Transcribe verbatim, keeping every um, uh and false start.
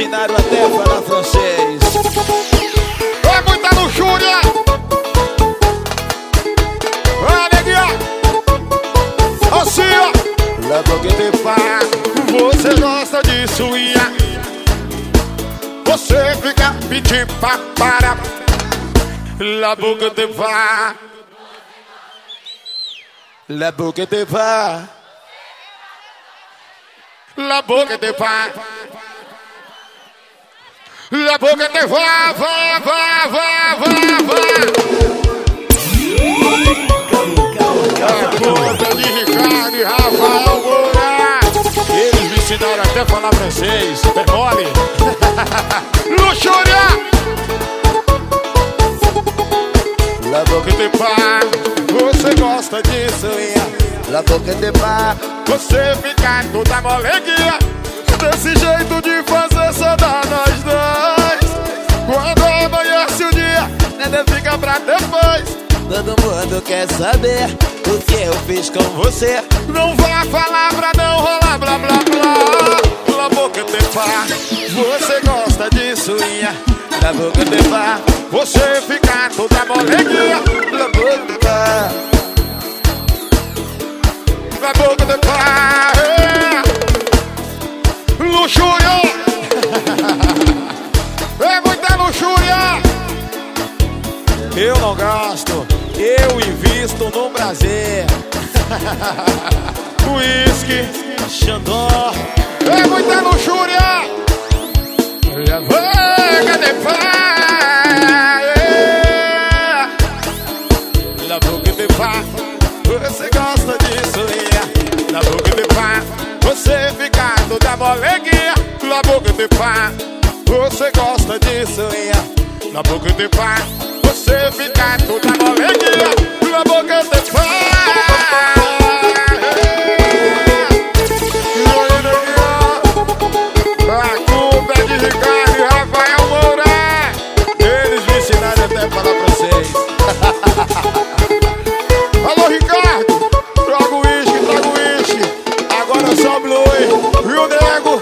ensinaram até a falar francês. É muita luxúria. Vai, neguinha. Assim, ó. La boca de pá. Você gosta de suinha. Você fica pedindo pra parar. La boca de pá. La boca de pá. La boca de pá. La boca de vá, vá, vá, vá, vá, vá. A conta de Ricardo e Rafael Moura. Eles me ensinaram até a falar francês. É mole. Luxúria. La boca De pá. Você gosta de suinha. La boca de pá. Você fica toda moleguinha. Desse jeito de fazer só dá nós dois. Quando amanhece o dia, nada fica pra depois. Todo mundo quer saber o que eu fiz com você. Não vá falar pra não rolar blá blá blá. La boca de pá. Você gosta de suinha. La boca de pá. Você fica toda moleguinha. La boca de pá. La boca de pá. É. Luxúria. É muita luxúria. Eu não gasto, eu invisto no prazer. Whisky. Xandó. É muita luxúria. La boca de pá. É. La boca de pá. Você gosta de suinha. La boca de pá. Você fica toda moleguinha. La boca de pá. Você gosta de suinha. La boca de pá. Você fica toda moleguinha. La boca de pá. A culpa é de Ricardo e Rafael Moura. Eles me ensinaram até a falar francês. Alô, Ricardo. Traga o uísque, traga o uísque. Agora só blue. E o nego